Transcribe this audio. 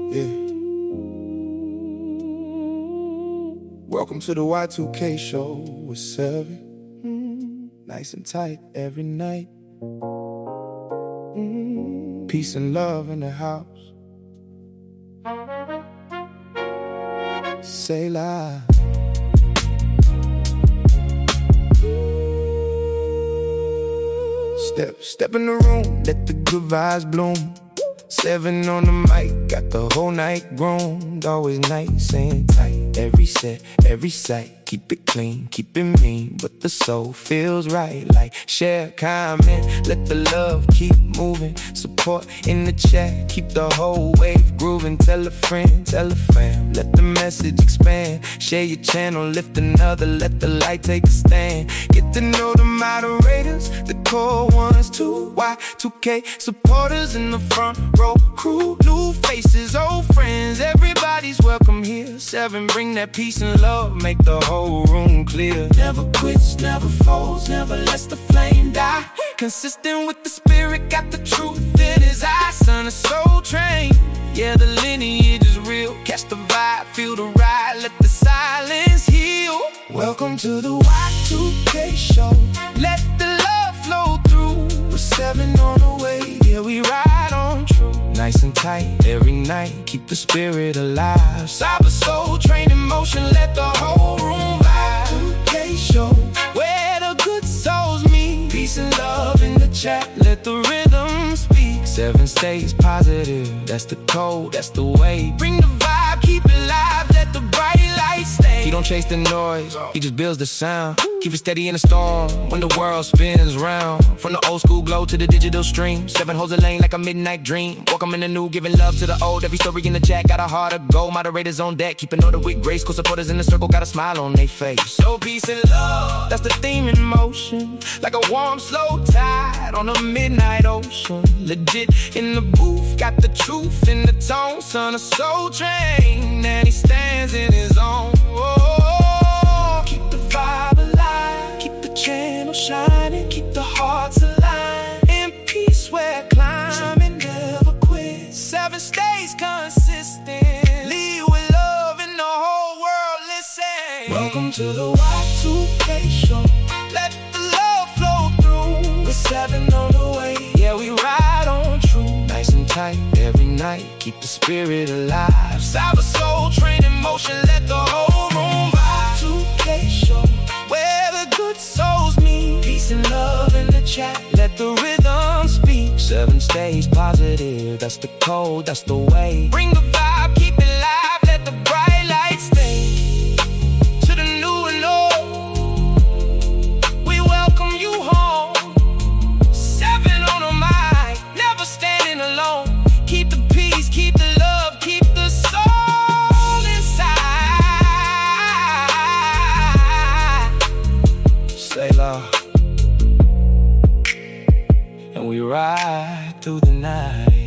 Yeah. Welcome to the Y2K show with 7. Nice and tight every night. Peace and love in the house. Say la. Step in the room, let the good vibes bloom. 7 on the mic, got the whole night groomed. Always nice and tight, every set, every sight. Keep it clean, keep it mean, but the soul feels right. Like share, comment, let the love keep moving. Support in the chat, keep the whole wave grooving. Tell a friend, tell a fam, let the message expand. Share your channel, lift another, let the light take a stand. Get to know the moderators, the core ones too. Y2K supporters in the front row crew. New faces, old friends, everybody's welcome here. 7, bring that peace and love, make the whole room clear. Never quits, never folds, never lets the flame die. Consistent with the spirit, got the truth in his eyes. Son of Soul Train, yeah, the lineage is real. Catch the vibe, feel the ride, let the silence heal. Welcome to the Y2K show, let the love flow through. We're 7 on the way, yeah, we ride on true. Nice and tight every night, keep the spirit alive. Cyber Soul Train in motion, let the whole room vibe. Y2K show, where the good souls meet. Peace and love in the chat, let the rhythm speak. 7 stays positive, that's the code, that's the way. Bring the vibe, keep it live, let the bright light stay. He don't chase the noise, he just builds the sound. Keep it steady in the storm, when the world spins round. From the old school glow to the digital stream. 7 holds a lane like a midnight dream. Welcome in the new, giving love to the old. Every story in the chat got a heart of gold. Moderators on deck, keeping order with grace. Co-supporters in the circle got a smile on their face. So peace and love, that's the theme in motion. Like a warm, slow tide on a midnight ocean. Legit in the booth, got the truth in the tone. Son of Soul Train, and he stands in his own. Oh, keep the vibe alive, keep the channel shining, keep the hearts aligned. In peace where climbing never quits. 7 stays consistent, lead with love and the whole world listen. Welcome to the Y2K show, let the love flow through. We're 7 on the way, yeah, we ride on true. Nice and tight every night, keep the spirit alive. Cyber Soul Train in motion, let the whole room vibe. Y2K show, where the good souls meet. Peace and love in the chat, let the rhythm speak. 7 stays positive, that's the code, that's the way. Bring the vibe, keep it live, let the bright light stay. To the new and old, we welcome you home. 7 on the mic, never standing alone. Keep the peace, keep the love, keep the soul inside. Say love, and we ride through the night.